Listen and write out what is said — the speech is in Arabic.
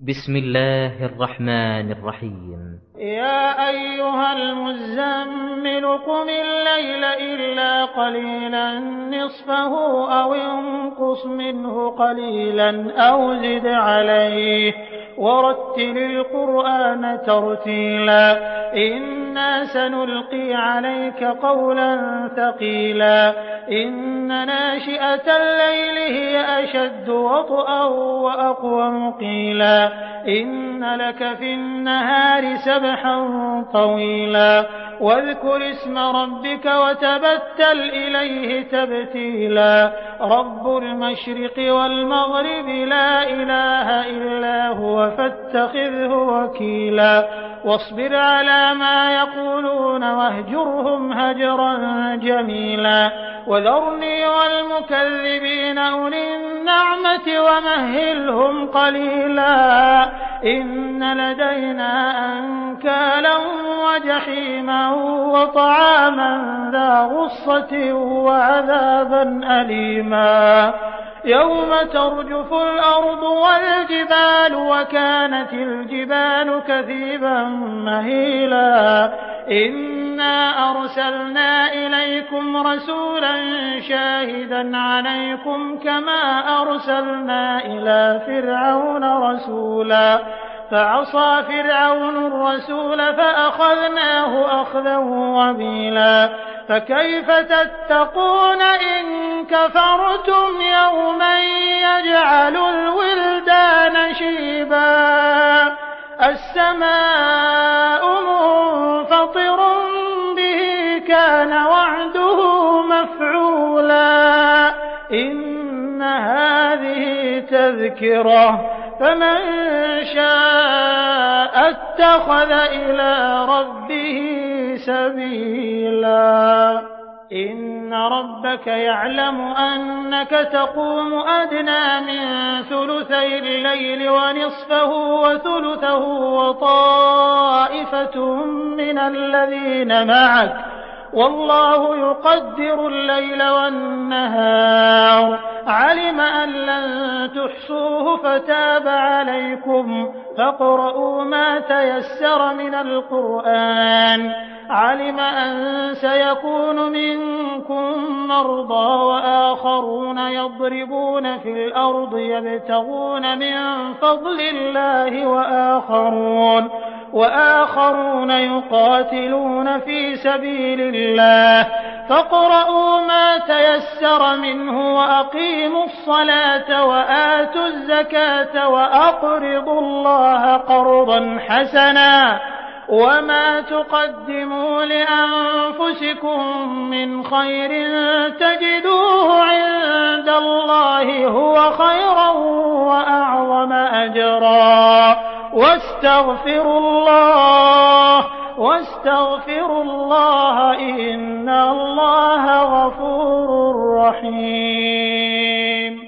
بسم الله الرحمن الرحيم. يا أيها المزمل قم الليل إلا قليلا نصفه أو انقص منه قليلا أو زد عليه ورتل القرآن ترتيلا إنا سنلقي عليك قولا ثقيلا إن ناشئة الليل هي أشد وطئا وأقوم قيلا إن لك في النهار سبحا طويلا واذكر اسم ربك وتبتل إليه تبتيلا رب المشرق والمغرب لا إله إلا هو فاتخذه وكيلا واصبر على ما يقولون واهجرهم هجرا جميلا وذرني والمكذبين أولي النعمة ومهلهم قليلا إن لدينا أنكالا وجحيما وطعاما ذا غصة وعذابا أليما يوم ترجف الأرض والجبال وكانت الجبال كثيبا مهيلا إنا أرسلنا إليكم رسولا شاهدا عليكم كما أرسلنا إلى فرعون رسولا فعصى فرعون الرسول فأخذناه أخذا وبيلا فكيف تتقون إن كفرتم يوما يجعل الولدان شيبا السماء منفطر به كان وعده مفعولا إن هذه تذكرة فمن شاء اتخذ إلى ربه سبيلا إن ربك يعلم أنك تقوم أدنى من ثلثي الليل ونصفه وثلثه وطائفة من الذين معك والله يقدر الليل والنهار علم أن لن تحصوه فتاب عليكم فاقرؤوا ما تيسر من القرآن علم أن سيكون منكم مرضى وآخرون يضربون في الأرض يبتغون من فضل الله وآخرون يقاتلون في سبيل الله فاقرؤوا ما تيسر منه وأقيموا الصلاة وآتوا الزكاة وأقرضوا الله قرضا حسنا وما تقدموا لأنفسكم من خير تجدوه عند الله هو خيرا وأعظم أجرا واستغفروا الله إن الله غفور رحيم.